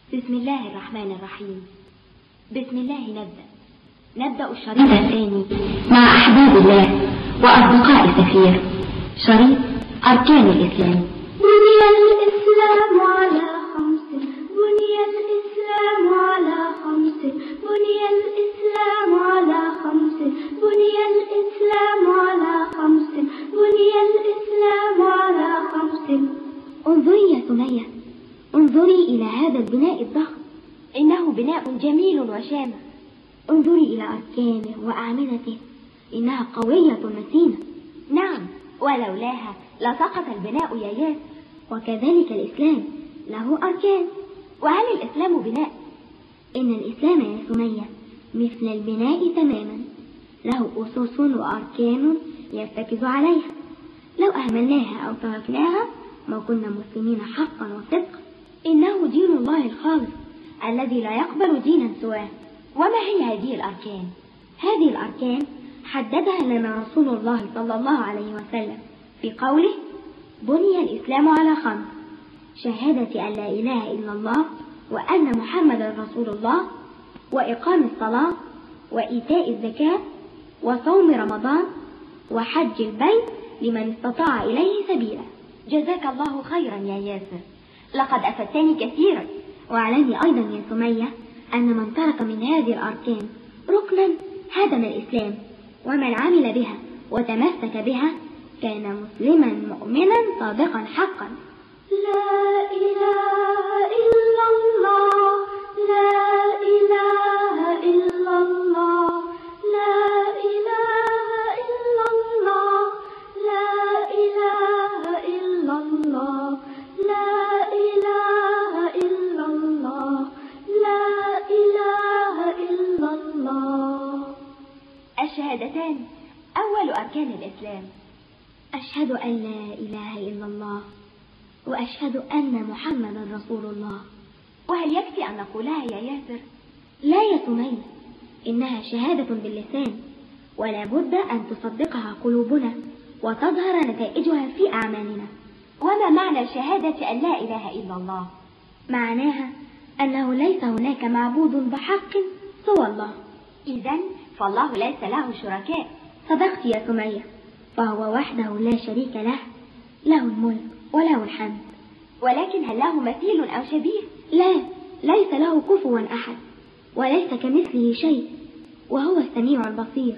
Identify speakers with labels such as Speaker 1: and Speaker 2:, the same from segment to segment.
Speaker 1: بسم الله الرحمن الرحيم. بسم الله نبدأ الشريط الثاني مع أحباب الله وأصدقاء السفير. شريط أركان الإسلام.
Speaker 2: بني الإسلام على خمس، بني الإسلام على خمس، بني الإسلام على خمس، بني الإسلام على خمس، بني الإسلام على خمس.
Speaker 1: انظري يا سمية، انظري إلى هذا البناء الضخم، إنه بناء جميل وشامخ. انظري إلى أركانه وأعمدته، إنها قوية متينة. نعم، ولولاها لسقط البناء يا ياسر. وكذلك الإسلام له أركان. وهل الإسلام بناء؟ إن الإسلام يا سمية مثل البناء تماما، له أسس وأركان يرتكز عليها. لو أهملناها أو تركناها ما كنا مسلمين حقا وصدقا. إنه دين الله الخالص الذي لا يقبل دينا سواه. وما هي هذه الأركان؟ هذه الأركان حددها لنا رسول الله صلى الله عليه وسلم في قوله: بني الإسلام على خمس: شهادة أن لا إله إلا الله وأن محمد رسول الله، وإقام الصلاة، وإيتاء الزكاة، وصوم رمضان، وحج البيت لمن استطاع إليه سبيلا. جزاك الله خيرا يا ياسر، لقد أفدتني كثيرا. واعلمي أيضا يا سمية أن من ترك من هذه الأركان ركنا هدم الإسلام، ومن عمل بها وتمسك بها كان مسلما مؤمنا صادقا حقا.
Speaker 2: لا إله إلا الله، لا إله إلا الله، لا إله إلا الله، لا إله إلا الله، لا إله إلا الله، لا إله إلا الله.
Speaker 1: الشهادتان أول أركان الإسلام.
Speaker 2: أشهد أن لا إله إلا الله، وأشهد أن محمدا رسول الله.
Speaker 1: وهل يكفي أن نقولها يا ياسر؟
Speaker 2: لا يا سمية، إنها شهادة باللسان، ولا بد أن تصدقها قلوبنا وتظهر نتائجها في أعمالنا.
Speaker 1: وما معنى شهادة أن لا إله إلا الله؟
Speaker 2: معناها أنه ليس هناك معبود بحق سوى الله.
Speaker 1: إذن فالله ليس له شركاء.
Speaker 2: صدقت يا سمية، فهو وحده لا شريك له، له الملك وله الحمد.
Speaker 1: ولكن هل له مثيل أو شبيه؟
Speaker 2: لا، ليس له كفوا أحد، وليس كمثله شيء، وهو السميع البصير.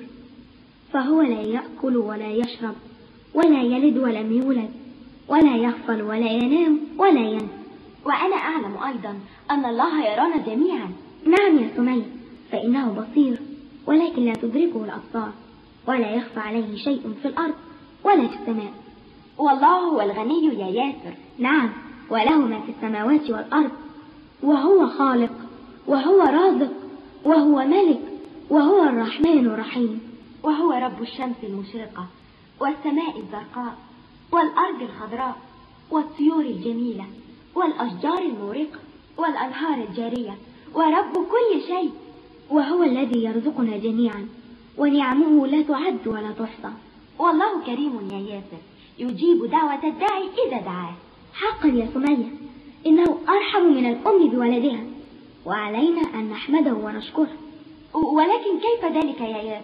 Speaker 2: فهو لا يأكل ولا يشرب ولا يلد ولم يولد، ولا يغفل ولا ينام ولا ينسى.
Speaker 1: وأنا أعلم أيضا أن الله يرانا جميعا.
Speaker 2: نعم يا سمية، فإنه بصير، ولكن لا تدركه الأبصار، ولا يخفى عليه شيء في الأرض ولا في السماء.
Speaker 1: والله هو الغني يا ياسر.
Speaker 2: نعم، وله ما في السماوات والأرض، وهو خالق، وهو رازق، وهو ملك، وهو الرحمن الرحيم.
Speaker 1: وهو رب الشمس المشرقة والسماء الزرقاء والأرض الخضراء والطيور الجميلة والأشجار المورقة والأنهار الجارية، ورب كل شيء.
Speaker 2: وهو الذي يرزقنا جميعا، ونعمه لا تعد ولا تحصى.
Speaker 1: والله كريم يا ياسر، يجيب دعوة الداعي إذا دعاه.
Speaker 2: حقا يا سمية، إنه أرحم من الأم بولدها، وعلينا أن نحمده ونشكره.
Speaker 1: ولكن كيف ذلك يا ياسر؟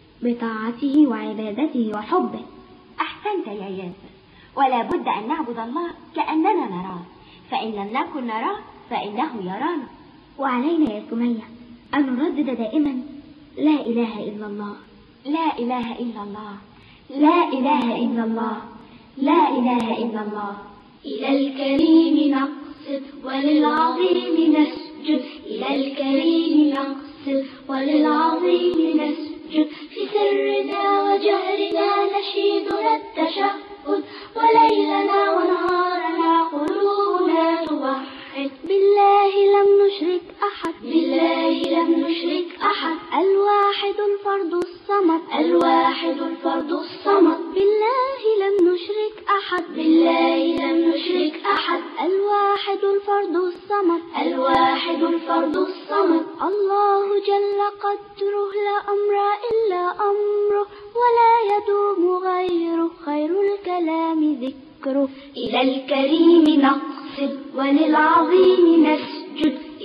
Speaker 2: بطاعته وعبادته وحبه.
Speaker 1: أحسنت يا ياسر، ولا بد أن نعبد الله كأننا نراه، فإن لم نكن نراه فإنه يرانا.
Speaker 2: وعلينا يا سمية أن نردد دائما: لا إله إلا الله،
Speaker 1: لا إله إلا الله،
Speaker 2: لا إله إلا الله، لا إله إلا الله.
Speaker 3: إلى الكريم نقصد وللعظيم نسجد، إلى الكريم نقصد وللعظيم نسجد، في سرنا وجهرنا نشيدنا التشهد، وليلنا ونهارنا قلوبنا توحد.
Speaker 2: بالله لم نشرك أحد،
Speaker 3: بالله لم نشرك أحد،
Speaker 2: الواحد الفرد الصمد،
Speaker 3: الواحد الفرد الصمد.
Speaker 2: بالله لم نشرك أحد،
Speaker 3: بالله لم نشرك أحد،
Speaker 2: الواحد الفرد الصمد،
Speaker 3: الواحد الفرد الصمد.
Speaker 2: الله جل قدره، لا أمر إلا أمره، ولا يدوم غيره، خير الكلام ذكره.
Speaker 3: إلى الكريم نقصد وللعظيم نسجد،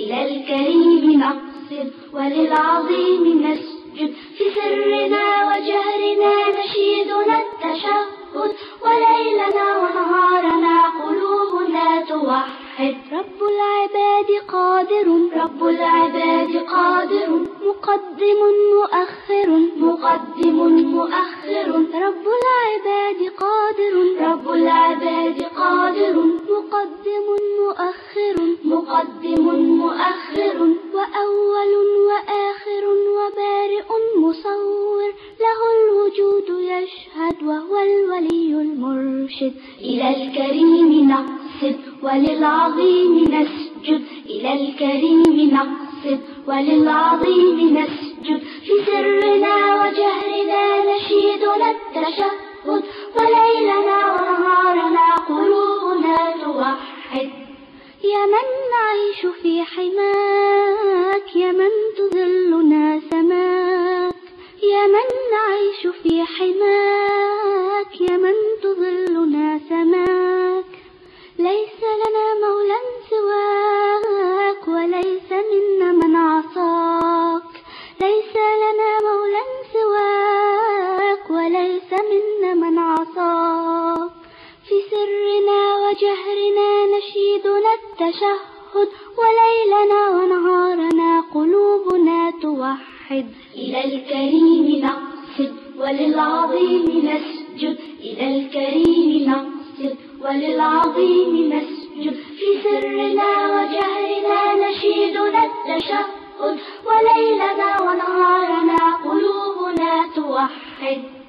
Speaker 3: وللعظيم نسجد في سرنا وجهرنا نشيدنا التشهد وليلنا ونهارنا قلوبنا توحد
Speaker 2: رب العباد قادر
Speaker 3: رب العباد قادر
Speaker 2: مقدم مؤخر
Speaker 3: مقدم مؤخر
Speaker 2: رب العباد قادر
Speaker 3: رب العباد قادر
Speaker 2: مقدم مؤخر
Speaker 3: مقدم مؤخر
Speaker 2: وأول وآخر وبارئ مصور له الوجود يشهد وهو الولي المرشد
Speaker 3: إلى الكريم نقصد وللعظيم نسجد إلى الكريم نقصد وللعظيم نسجد في سرنا وجهرنا نشيدنا التشهد وليلنا ونهارنا قلوبنا توحد
Speaker 2: يا من نعيش في حماك يا من تظلنا سماك يا من نعيش في حماك يا من تظلنا سماك ليس لنا مولى سواك وليس منا من عصاك ليس لنا مولى سواك وليس منا من عصاك في سرنا وجهرنا نشيدنا التشهد وليلنا ونهارنا قلوبنا توحد
Speaker 3: إلى الكريم نقصد وللعظيم نسجد إلى الكريم نقصد وللعظيم نسجد في سرنا وجهرنا نشيدنا التشهد وليلنا ونهارنا قلوبنا توحد